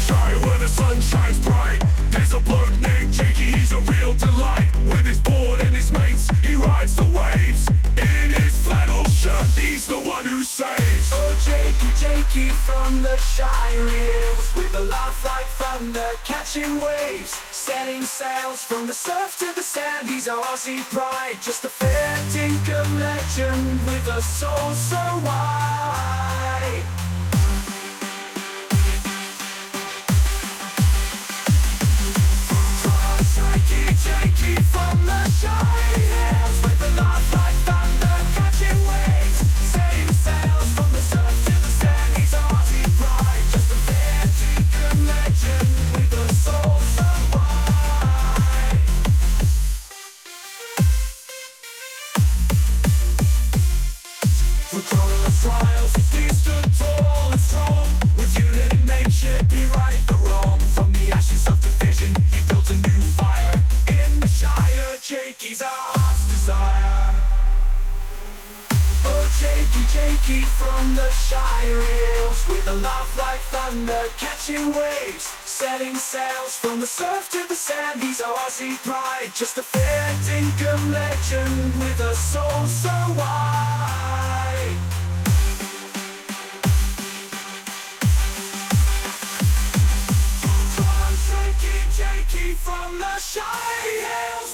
Shire where the sun shines bright. There's a bloke named Jakey, he's a real delight. With his board and his mates, he rides the waves. In his flannel shirt, he's the one who saves. Oh, Jakey, Jakey from the Shire Hills, with a laugh like thunder, catching waves, setting sails from the surf to the sand. He's our Aussie pride, just a fair dinkum legend with a soul so wide. Jakey from the Shire Hills, with a laugh like thunder, catching waves, setting sails from the surf to the sand. He's our Aussie pride, just a fair dinkum legend with a soul so wide. Through countless trials, he stood tall and strong. With unity in nature, he right the wrong. From the ashes of division, he built a new fire. In the Shire, Jakey's our heart's desire. Oh, Jakey, Jakey from the Shire Hills, with a laugh like thunder, catching waves, setting sails from the surf to the sand. He's our Aussie pride, just a fair dinkum legend with a soul so wide. Jakey, Jakey from the Shire Hills.